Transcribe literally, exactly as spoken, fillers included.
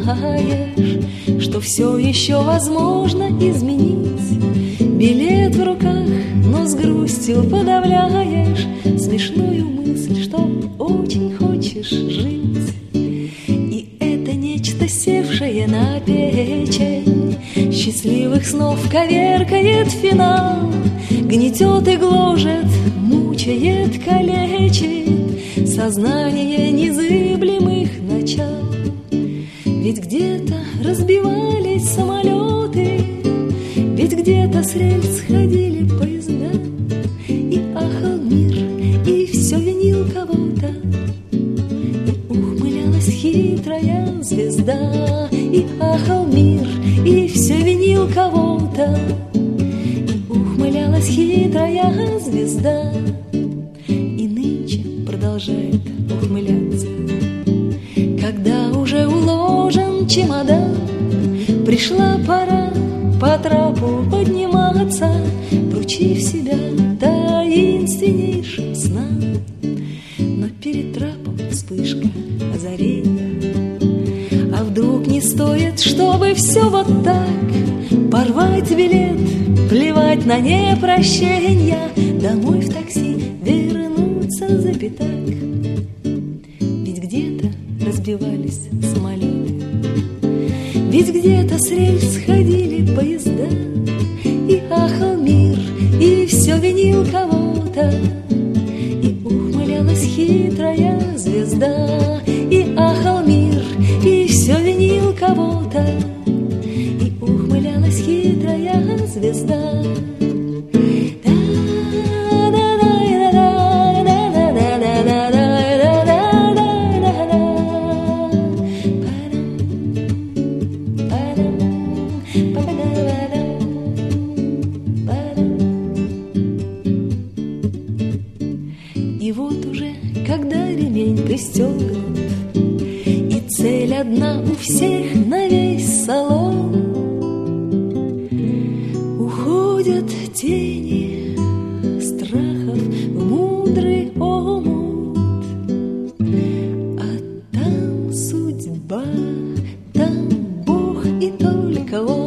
понимаешь, что все еще возможно изменить. Билет в руках, но с грустью подавляешь смешную мысль, что очень хочешь жить. И это нечто, севшее на печень, счастливых снов коверкает финал, гнетет и гложет, мучает, калечит сознание незыблемых начал. Ведь где-то разбивались самолеты, ведь где-то с рельс сходили поезда, и ахал мир, и все винил кого-то, и ухмылялась хитрая звезда. И ахал мир, и все винил кого-то, и ухмылялась хитрая звезда. И нынче продолжает ухмыляться, когда уже уложен чемодан, пришла пора по трапу подниматься, вручив себя таинственнейшим снам. Но перед трапом вспышка озарения. А вдруг не стоит, чтобы все вот так порвать билет, плевать на непрощенья, домой в такси вернуться за пятак? Ведь где-то разбивались самолеты, ведь где-то с рельс сходили поезда, и ахал мир, и все винил кого-то, и ухмылялась хитрая звезда. И ахал мир, и все винил кого-то, и ухмылялась хитрая звезда. И вот уже, когда ремень пристегнут, и цель одна у всех на весь салон, уходят тени страхов в мудрый омут. А там судьба, там Бог и только Он.